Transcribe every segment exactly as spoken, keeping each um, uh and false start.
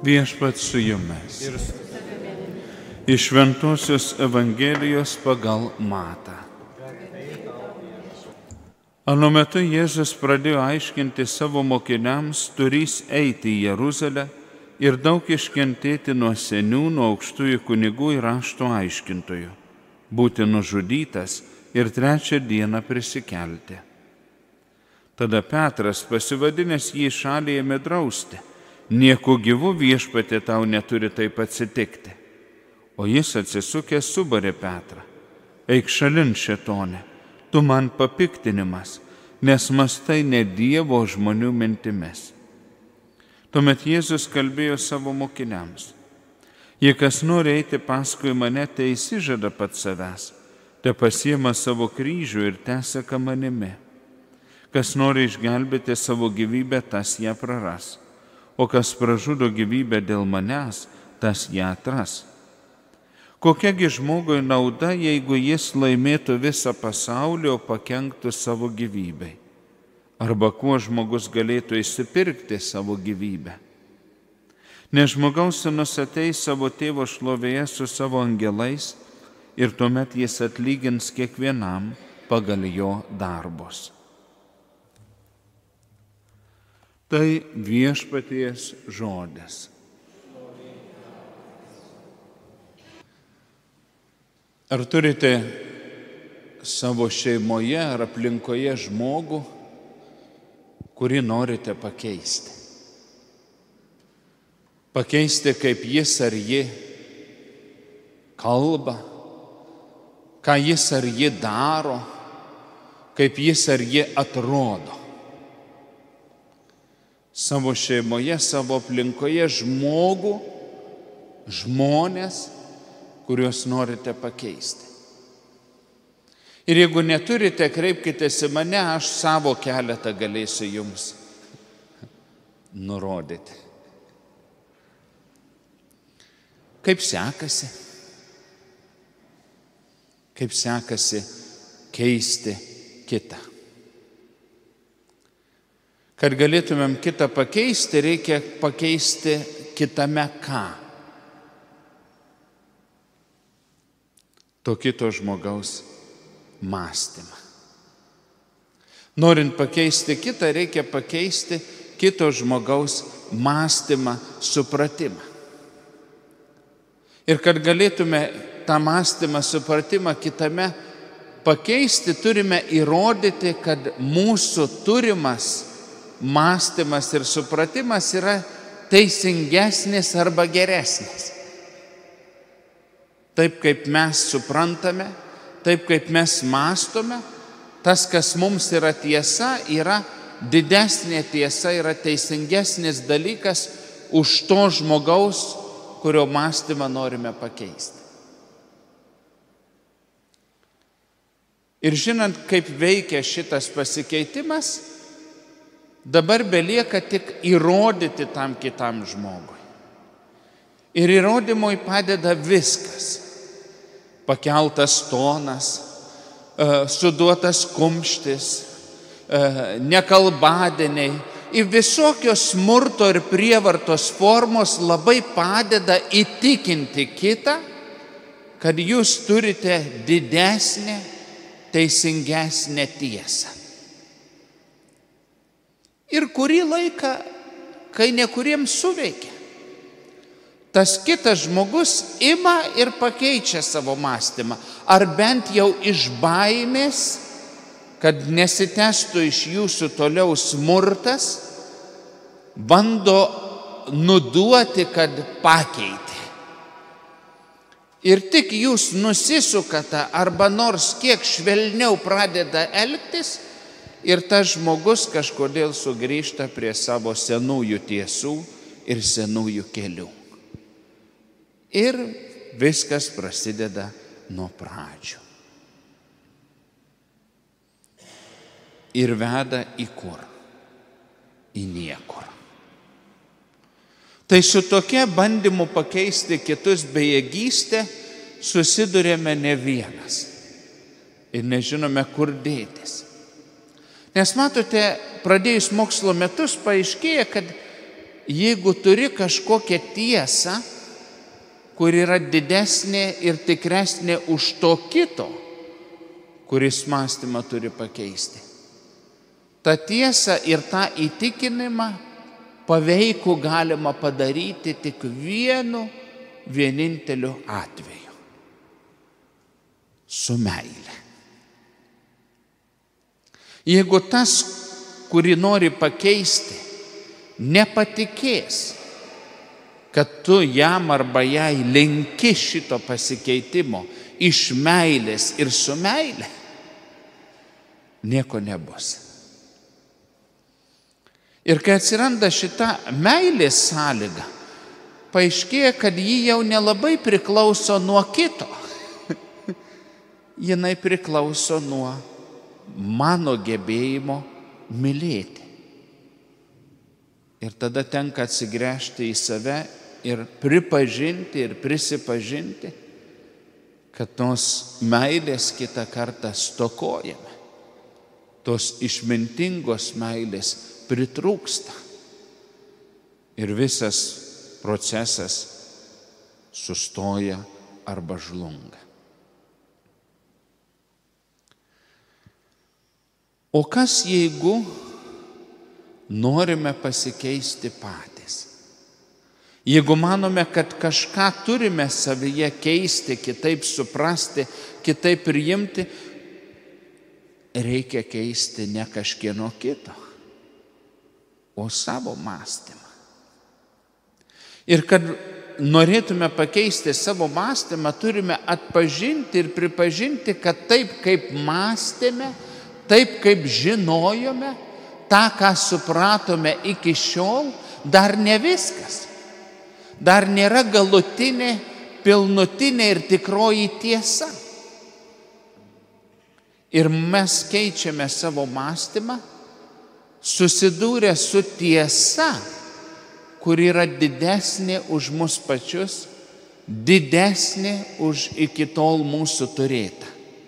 Viešpats su jumis. Iš Šventosios Evangelijos pagal Matą. Anu metu Jėzus pradėjo aiškinti savo mokiniams, turys eiti į Jeruzalę ir daug iškentėti nuo seniūnų, aukštųjų kunigų ir rašto aiškintojų, būti nužudytas ir trečią dieną prisikelti. Tada Petras, pasivadinęs jį šalį, ėmė drausti: nieko gyvu, Viešpatie, tau neturi taip atsitikti. O jis atsisukęs subarė Petrą: eik šalin, šėtone, tu man papiktinimas, nes mąstai ne Dievo, žmonių mintimis. Tuomet Jėzus kalbėjo savo mokiniams: jei kas nori eiti paskui mane, te įsižada pats savęs, te pasiema savo kryžių ir tęseka manimi. Kas nori išgelbėti savo gyvybę, tas ją praras, o kas pražudo gyvybę dėl manęs, tas ją atras. Kokiagi žmogui nauda, jeigu jis laimėtų visą pasaulį, o pakenktų savo gyvybei? Arba kuo žmogus galėtų išsipirkti savo gyvybę? Nes žmogaus sūnus ateis savo tėvo šlovėje su savo angelais ir tuomet jis atlygins kiekvienam pagal jo darbus. Tai Viešpaties žodis. Ar turite savo šeimoje ar aplinkoje žmogų, kurį norite pakeisti? Pakeisti, kaip jis ar ji kalba, ką jis ar ji daro, kaip jis ar ji atrodo. Savo šeimoje, savo aplinkoje žmogų, žmonės, kuriuos norite pakeisti. Ir jeigu neturite, kreipkitės į mane, aš savo keletą galėsiu jums nurodyti. Kaip sekasi? Kaip sekasi keisti kitą? Kad galėtumėm kitą pakeisti, reikia pakeisti kitame ką? To kito žmogaus mąstymą. Norint pakeisti kitą, reikia pakeisti kito žmogaus mąstymą, supratimą. Ir kad galėtume tą mąstymą, supratimą kitame pakeisti, turime įrodyti, kad mūsų turimas mąstymas ir supratimas yra teisingesnis arba geresnis. Taip kaip mes suprantame, taip kaip mes mąstome, tas, kas mums yra tiesa, yra didesnė tiesa, yra teisingesnis dalykas už to žmogaus, kurio mąstymą norime pakeisti. Ir žinant, kaip veikia šitas pasikeitimas, dabar belieka tik įrodyti tam kitam žmogui. Ir įrodymui padeda viskas. Pakeltas tonas, suduotas kumštis, nekalbadieniai. Ir visokios smurto ir prievartos formos labai padeda įtikinti kitą, kad jūs turite didesnę, teisingesnę tiesą. Ir kurį laiką, kai nekuriems suveikia, tas kitas žmogus ima ir pakeičia savo mąstymą, ar bent jau iš baimės, kad nesitęstų iš jūsų toliau smurtas, bando nuduoti, kad pakeitė. Ir tik jūs nusisukate arba nors kiek švelniau pradeda elgtis, ir tas žmogus kažkodėl sugrįžta prie savo senųjų tiesų ir senųjų kelių. Ir viskas prasideda nuo pradžių. Ir veda į kur? Į niekur. Tai su tokia bandymu pakeisti kitus bejėgystė susidurėme ne vienas. Ir nežinome, kur dėtis. Nes matote, pradėjus mokslo metus paaiškėja, kad jeigu turi kažkokią tiesą, kur yra didesnė ir tikresnė už to kito, kuris mąstymą turi pakeisti. Ta tiesa ir tą įtikinimą paveikų galima padaryti tik vienu vieninteliu atveju – su meile. Jeigu tas, kurį nori pakeisti, nepatikės, kad tu jam arba jai linki šito pasikeitimo iš meilės ir su meile, nieko nebus. Ir kai atsiranda šita meilės sąlyga, paaiškėja, kad ji jau nelabai priklauso nuo kito. Jinai priklauso nuo mano gebėjimo mylėti. Ir tada tenka atsigręžti į save ir pripažinti ir prisipažinti, kad tos meilės kitą kartą stokojame. Tos išmintingos meilės pritrūksta. Ir visas procesas sustoja arba žlunga. O kas jeigu norime pasikeisti patys? Jeigu manome, kad kažką turime savyje keisti, kitaip suprasti, kitaip priimti, reikia keisti ne kažkieno kito, o savo mąstymą. Ir kad norėtume pakeisti savo mąstymą, turime atpažinti ir pripažinti, kad taip kaip mąstėme, taip kaip žinojome, tą, ką supratome iki šiol, dar ne viskas. Dar nėra galutinė, pilnutinė ir tikroji tiesa. Ir mes keičiame savo mąstymą, susidūrę su tiesa, kur yra didesnė už mus pačius, didesnė už iki tol mūsų turėtą.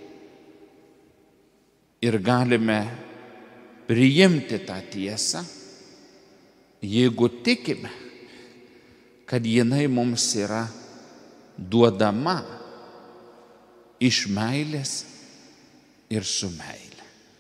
Ir galime priimti tą tiesą, jeigu tikime, kad jinai mums yra duodama iš meilės ir su meile.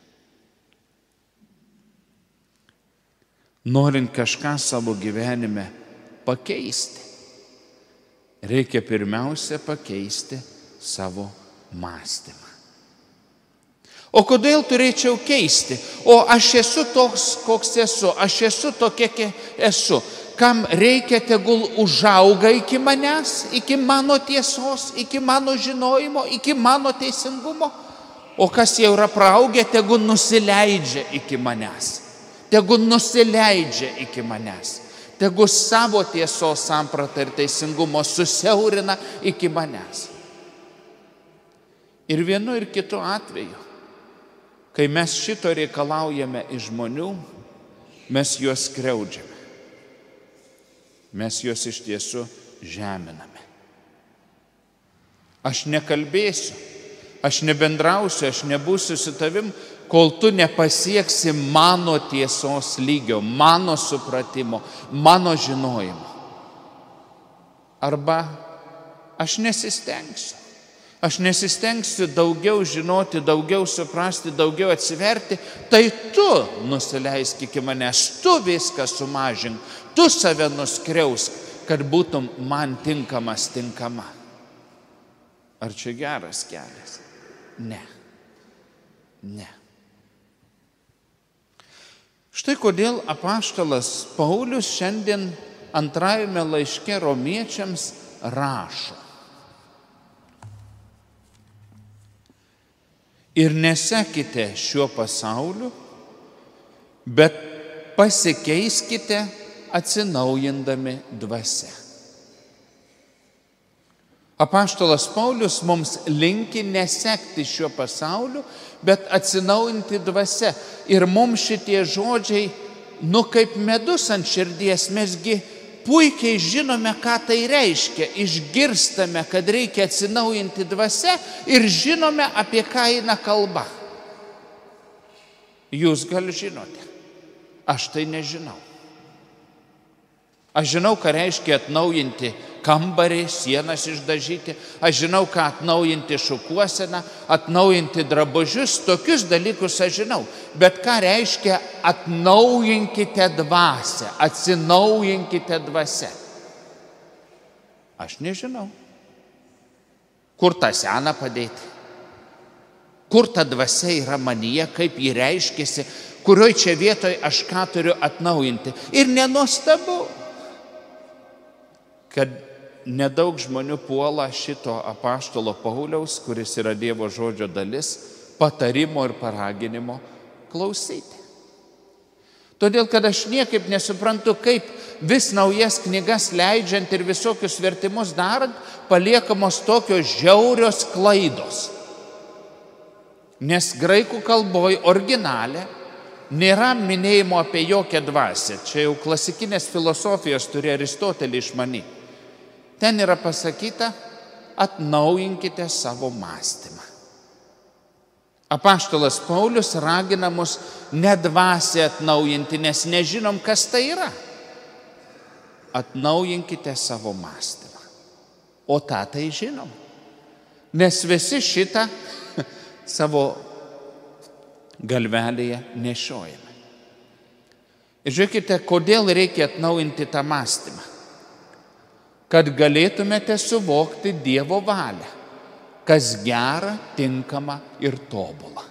Norint kažką savo gyvenime pakeisti, reikia pirmiausia pakeisti savo mąstymą. O kodėl turėčiau keisti? O aš esu toks, koks esu, aš esu tokia, kiek esu. Kam reikia, tegul užauga iki manęs, iki mano tiesos, iki mano žinojimo, iki mano teisingumo. O kas jau yra praaugę, tegul nusileidžia iki manęs. Tegul nusileidžia iki manęs. Tegul savo tiesos sampratą ir teisingumo susiaurina iki manęs. Ir vienu ir kitu atveju, kai mes šito reikalaujame iš žmonių, mes juos skriaudžiame. Mes juos iš tiesų žeminame. Aš nekalbėsiu, aš nebendrausiu, aš nebūsiu su tavim, kol tu nepasieksi mano tiesos lygio, mano supratimo, mano žinojimo. Arba aš nesistengsiu. Aš nesistengsiu daugiau žinoti, daugiau suprasti, daugiau atsiverti, tai tu nusileisk iki manęs, tu viską sumažink, tu save nuskriausk, kad būtum man tinkamas, tinkama. Ar čia geras kelias? Ne. Ne. Štai kodėl apaštalas Paulius šiandien antrajame laiške romiečiams rašo. Ir nesekite šiuo pasauliu, bet pasikeiskite atsinaujindami dvasia. Apaštalas Paulius mums linki nesekti šiuo pasauliu, bet atsinaujinti dvasia. Ir mums šitie žodžiai, nu kaip medus ant širdies, mesgi puikiai žinome, ką tai reiškia. Išgirstame, kad reikia atsinaujinti dvasia ir žinome, apie ką eina kalba. Jūs gal žinote, aš tai nežinau. Aš žinau, ką reiškia atnaujinti kambarį, sienas išdažyti. Aš žinau, ką atnaujinti šukuoseną, atnaujinti drabužius. Tokius dalykus aš žinau. Bet ką reiškia atnaujinkite dvasią, atsinaujinkite dvasią? Aš nežinau. Kur tą seną padėti? Kur ta dvasia yra manyje, kaip ji reiškiasi, kurioj čia vietoje aš ką turiu atnaujinti. Ir nenuostabu, kad nedaug žmonių puola šito apaštalo Pauliaus, kuris yra Dievo žodžio dalis, patarimo ir paraginimo klausyti. Todėl, kad aš niekaip nesuprantu, kaip vis naujas knygas leidžiant ir visokius vertimus darant, paliekamos tokios žiaurios klaidos. Nes graikų kalboje originale nėra minėjimo apie jokią dvasią. Čia jau klasikinės filosofijos turi Aristotelį išmanyti. Ten yra pasakyta, atnaujinkite savo mąstymą. Apaštalas Paulius ragina mus ne dvasią atnaujinti, nes nežinom, kas tai yra. Atnaujinkite savo mąstymą. O tą tai žinom. Nes visi šitą savo galvelėje nešiojame. Ir žiūrėkite, kodėl reikia atnaujinti tą mąstymą. Kad galėtumėte suvokti Dievo valią, kas gera, tinkama ir tobula.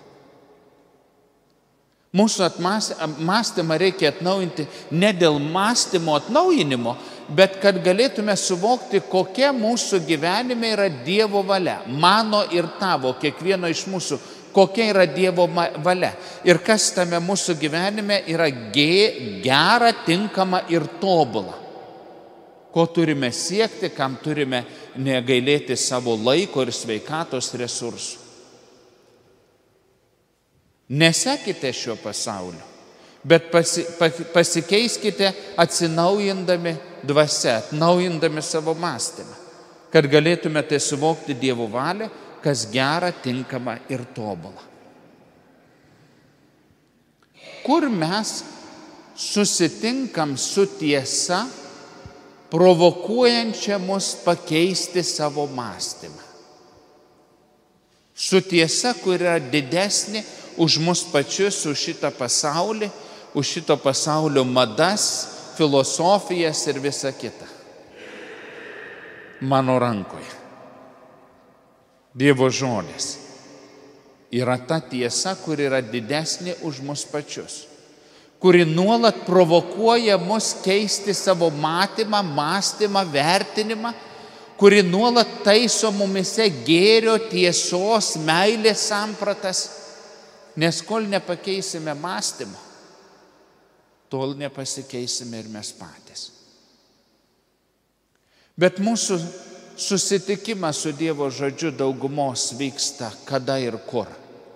Mūsų mąstymą reikia atnaujinti ne dėl mąstymo atnaujinimo, bet kad galėtume suvokti, kokia mūsų gyvenime yra Dievo valia. Mano ir tavo, kiekvieno iš mūsų, kokia yra Dievo valia. Ir kas tame mūsų gyvenime yra gera, tinkama ir tobula. Ko turime siekti, kam turime negailėti savo laiko ir sveikatos resursų. Nesekite šio pasaulio, bet pasi, pasikeiskite atsinaujindami dvasią, atnaujindami savo mąstymą, kad galėtumėte suvokti Dievo valią, kas gera, tinkama ir tobula. Kur mes susitinkam su tiesa, provokuojančia mus pakeisti savo mąstymą. Su tiesa, kur yra didesnė už mus pačius, už šitą pasaulį, už šito pasaulio madas, filosofijas ir visa kita. Mano rankoje Dievo žodis yra ta tiesa, kur yra didesnė už mus pačius, kuri nuolat provokuoja mus keisti savo matymą, mąstymą, vertinimą, kuri nuolat taiso mumise gėrio, tiesos, meilės sampratas, nes kol nepakeisime mąstymą, tol nepasikeisime ir mes patys. Bet mūsų susitikimas su Dievo žodžiu daugumos vyksta kada ir kur.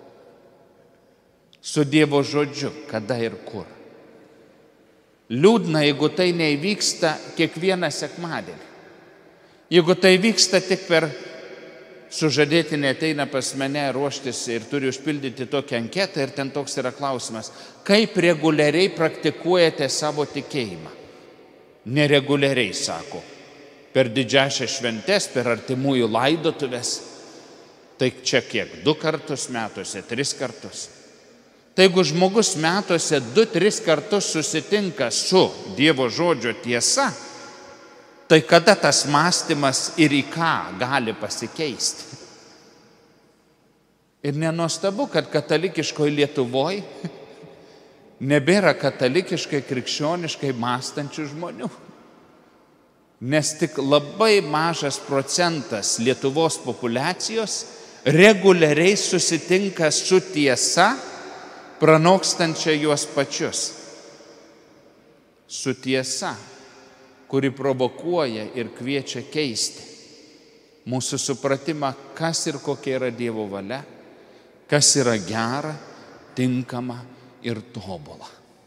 Su Dievo žodžiu kada ir kur. Liūdna, jeigu tai neįvyksta kiekvieną sekmadienį. Jeigu tai vyksta tik per sužadėtinė ateina pas mane ruoštis ir turi užpildyti tokią anketą ir ten toks yra klausimas, kaip reguliariai praktikuojate savo tikėjimą? Nereguliariai, sako, per didžiąsias šventes, per artimųjų laidotuvės. Tai čia kiek? Du kartus metuose, tris kartus. Tai jeigu žmogus metuose du, tris kartus susitinka su Dievo žodžio tiesa, tai kada tas mąstymas ir į ką gali pasikeisti? Ir nenuostabu, kad katalikiškoje Lietuvoje nebėra katalikiškai, krikščioniškai mąstančių žmonių. Nes tik labai mažas procentas Lietuvos populiacijos reguliariai susitinka su tiesa, pranokstančia juos pačius. Su tiesa, kuri provokuoja ir kviečia keisti mūsų supratimą, kas ir kokia yra Dievo valia, kas yra gera, tinkama ir tobula.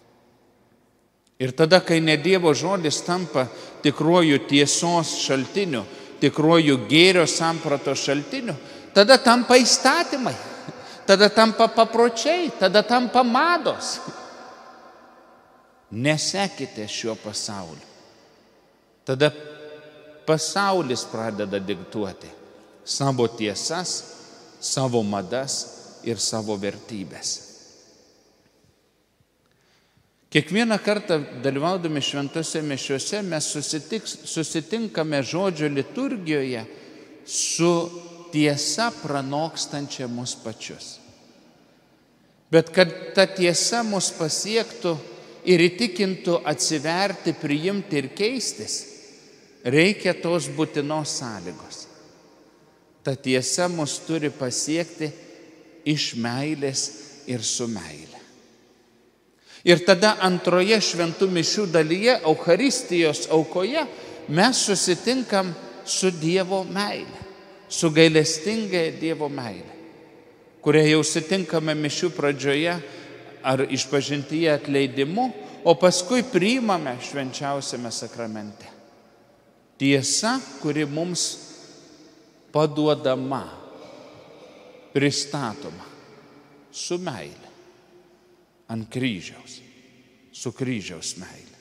Ir tada, kai ne Dievo žodis tampa tikruoju tiesos šaltiniu, tikruoju gėrio samprato šaltiniu, tada tampa įstatymai, tada tampa papročiai, tada tampa mados. Nesekite šiuo pasauliu. tada pasaulis pradeda diktuoti savo tiesas, savo madas ir savo vertybės. Kiekvieną kartą dalyvaudami šventose mišiose mes susitinkame žodžio liturgijoje su tiesa pranokstančia mus pačius. Bet kad ta tiesa mus pasiektų ir įtikintų atsiverti, priimti ir keistis, reikia tos būtinos sąlygos. Ta tiesa mus turi pasiekti iš meilės ir su meile. Ir tada antroje šventų mišių dalyje, Eucharistijos aukoje, mes susitinkam su Dievo meile, su gailestingai Dievo meile, kurią jau sutinkame mišių pradžioje ar išpažintyje atleidimu, o paskui priimame švenčiausiame sakramente. Tiesa, kuri mums paduodama, pristatoma su meile ant kryžiaus, su kryžiaus meile.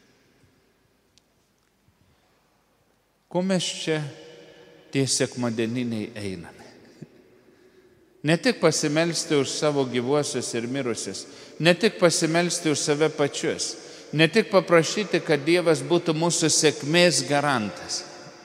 Ko mes čia tie sekmadieniniai einame? Ne tik pasimelsti už savo gyvuosius ir mirusius, ne tik pasimelsti už save pačius, ne tik paprašyti, kad Dievas būtų mūsų sėkmės garantas.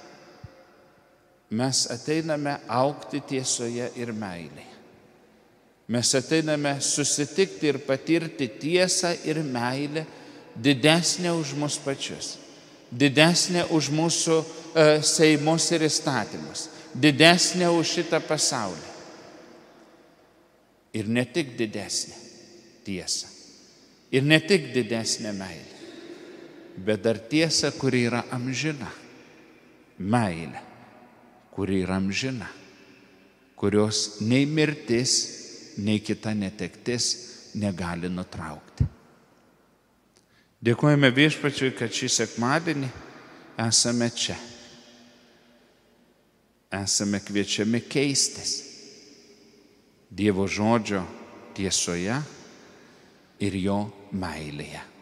Mes ateiname augti tiesoje ir meilėje. Mes ateiname susitikti ir patirti tiesą ir meilę didesnę už mus pačius, didesnę už mūsų e, seimus ir įstatymus, didesnę už šitą pasaulį. Ir ne tik didesnė tiesa, ir ne tik didesnė meilė, bet dar tiesa, kuri yra amžina, meilė, kuri yra amžina, kurios nei mirtis, nei kita netektis negali nutraukti. Dėkojame Viešpačiui, kad šį sekmadienį esame čia. Esame kviečiami keistis Dievo žodžio tiesoje ir jo meilėje.